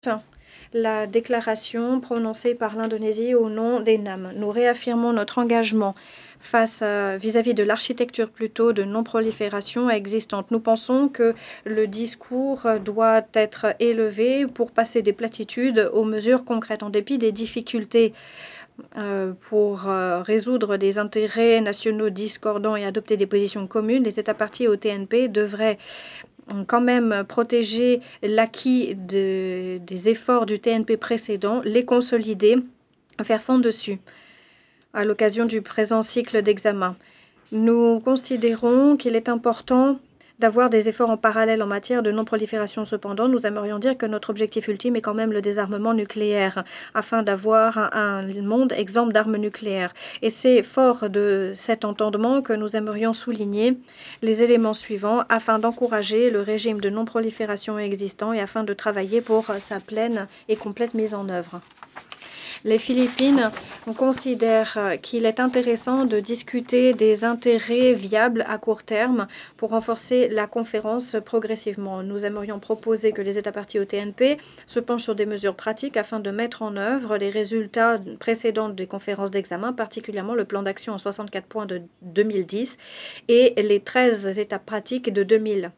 la déclaration prononcée par l'Indonésie au nom des NAM. Nous réaffirmons notre engagement vis-à-vis de l'architecture plutôt de non-prolifération existante. Nous pensons que le discours doit être élevé pour passer des platitudes aux mesures concrètes. En dépit des difficultés pour résoudre des intérêts nationaux discordants et adopter des positions communes, les États parties au TNP devraient quand même protéger l'acquis des efforts du TNP précédent, les consolider, faire fond dessus à l'occasion du présent cycle d'examen. Nous considérons qu'il est important d'avoir des efforts en parallèle en matière de non-prolifération. Cependant, nous aimerions dire que notre objectif ultime est quand même le désarmement nucléaire, afin d'avoir un monde exempt d'armes nucléaires. Et c'est fort de cet entendement que nous aimerions souligner les éléments suivants afin d'encourager le régime de non-prolifération existant et afin de travailler pour sa pleine et complète mise en œuvre. Les Philippines considèrent qu'il est intéressant de discuter des intérêts viables à court terme pour renforcer la conférence progressivement. Nous aimerions proposer que les États parties au TNP se penchent sur des mesures pratiques afin de mettre en œuvre les résultats précédents des conférences d'examen, particulièrement le plan d'action en 64 points de 2010 et les 13 étapes pratiques de 2000.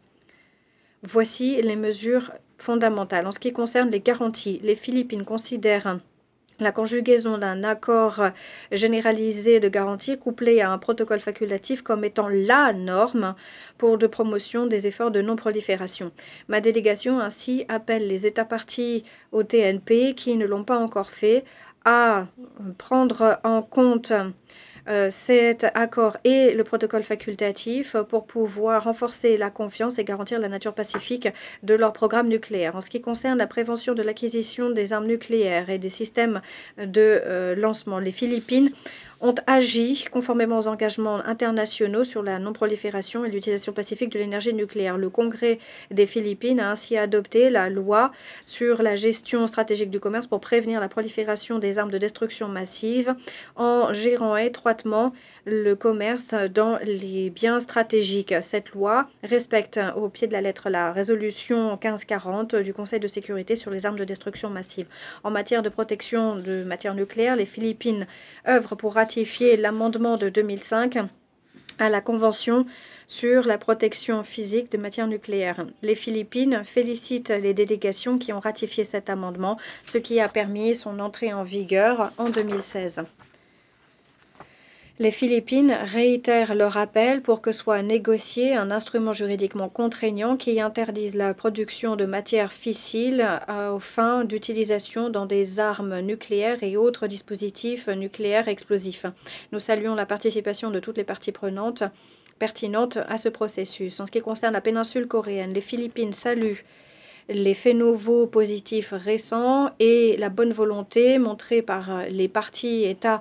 Voici les mesures fondamentales. En ce qui concerne les garanties, les Philippines considèrent la conjugaison d'un accord généralisé de garantie couplé à un protocole facultatif comme étant la norme pour de promotion des efforts de non-prolifération. Ma délégation ainsi appelle les États parties au TNP qui ne l'ont pas encore fait à prendre en compte cet accord et le protocole facultatif pour pouvoir renforcer la confiance et garantir la nature pacifique de leur programme nucléaire. En ce qui concerne la prévention de l'acquisition des armes nucléaires et des systèmes de lancement, les Philippines ont agi conformément aux engagements internationaux sur la non-prolifération et l'utilisation pacifique de l'énergie nucléaire. Le Congrès des Philippines a ainsi adopté la loi sur la gestion stratégique du commerce pour prévenir la prolifération des armes de destruction massive en gérant étroitement le commerce dans les biens stratégiques. Cette loi respecte au pied de la lettre la résolution 1540 du Conseil de sécurité sur les armes de destruction massive. En matière de protection de matières nucléaires, les Philippines œuvrent pour ratifier l'amendement de 2005 à la Convention sur la protection physique de matières nucléaires. Les Philippines félicitent les délégations qui ont ratifié cet amendement, ce qui a permis son entrée en vigueur en 2016. Les Philippines réitèrent leur appel pour que soit négocié un instrument juridiquement contraignant qui interdise la production de matières fissiles aux fins d'utilisation dans des armes nucléaires et autres dispositifs nucléaires explosifs. Nous saluons la participation de toutes les parties prenantes pertinentes à ce processus. En ce qui concerne la péninsule coréenne, les Philippines saluent les faits nouveaux positifs récents et la bonne volonté montrée par les parties États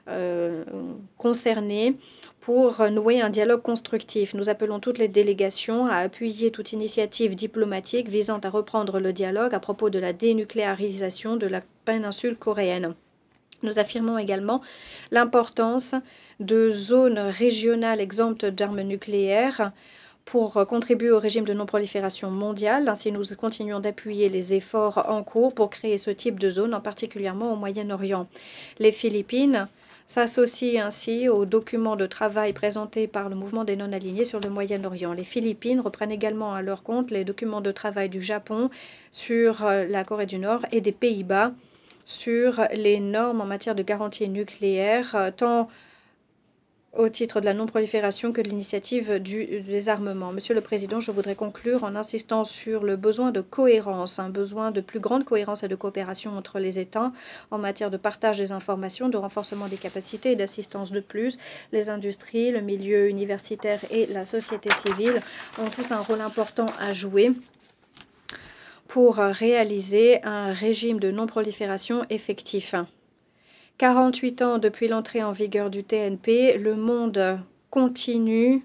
concernés pour nouer un dialogue constructif. Nous appelons toutes les délégations à appuyer toute initiative diplomatique visant à reprendre le dialogue à propos de la dénucléarisation de la péninsule coréenne. Nous affirmons également l'importance de zones régionales exemptes d'armes nucléaires pour contribuer au régime de non-prolifération mondiale. Ainsi, nous continuons d'appuyer les efforts en cours pour créer ce type de zone, en particulièrement au Moyen-Orient. Les Philippines s'associent ainsi aux documents de travail présentés par le mouvement des non-alignés sur le Moyen-Orient. Les Philippines reprennent également à leur compte les documents de travail du Japon sur la Corée du Nord et des Pays-Bas sur les normes en matière de garantie nucléaire, tant au titre de la non-prolifération que de l'initiative du désarmement. Monsieur le Président, je voudrais conclure en insistant sur le besoin de cohérence, un besoin de plus grande cohérence et de coopération entre les États en matière de partage des informations, de renforcement des capacités et d'assistance. De plus, les industries, le milieu universitaire et la société civile ont tous un rôle important à jouer pour réaliser un régime de non-prolifération effectif. 48 ans depuis l'entrée en vigueur du TNP, le monde continue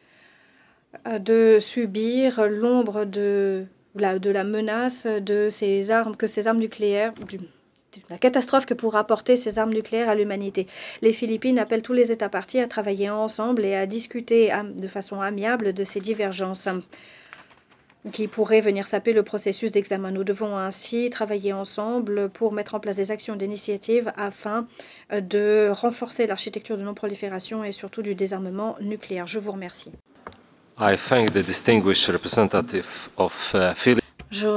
de subir l'ombre de la menace de ces armes, nucléaires, la catastrophe que pourra apporter ces armes nucléaires à l'humanité. Les Philippines appellent tous les États parties à travailler ensemble et à discuter de façon amiable de ces divergences. qui pourrait venir saper le processus d'examen. Nous devons ainsi travailler ensemble pour mettre en place des actions d'initiative afin de renforcer l'architecture de non-prolifération et surtout du désarmement nucléaire. Je vous remercie. I thank the distinguished representative of Philippines.